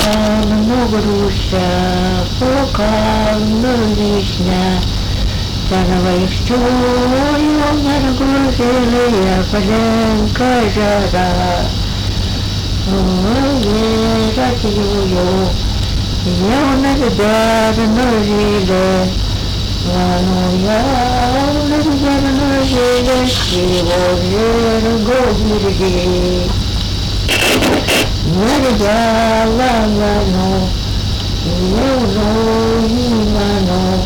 ну грустя, пока вишня, Тяновой стёю нагрузили, поленка жара. Ой, радию, я на верно жили, Вану я на верно жили, Его годирги. Нельзя ламану, Неуну иману,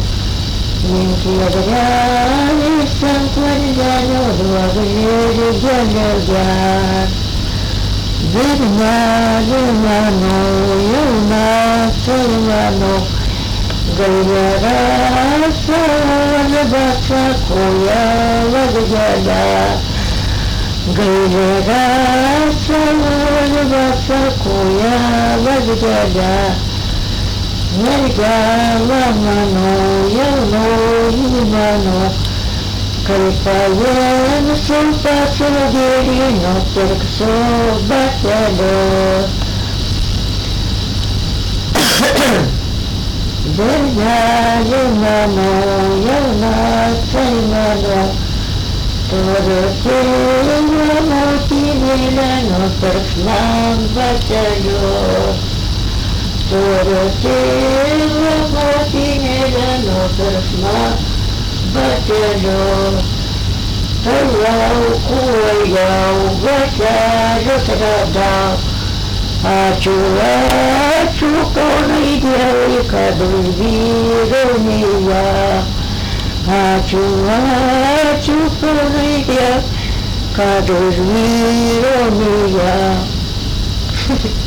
Венкиядряли санкварьяну, Благожили гелергян. Верня лиману, Юна цельману, Гайляра савана куя вагяля. Гайляра савана куя вагяля. Нельзя ламану, Юну иману, Кайпаен сумпацу гирину, Терксу батялю. Верня лиману, Юна цельману, Турутилю мутилиляну, Теркснам батялю. Турутилю мутилиляну, Теркснам батялю. Таяу куяу батялю традал, Ачу коной девика дубируния. Ачу коной девика дубируния.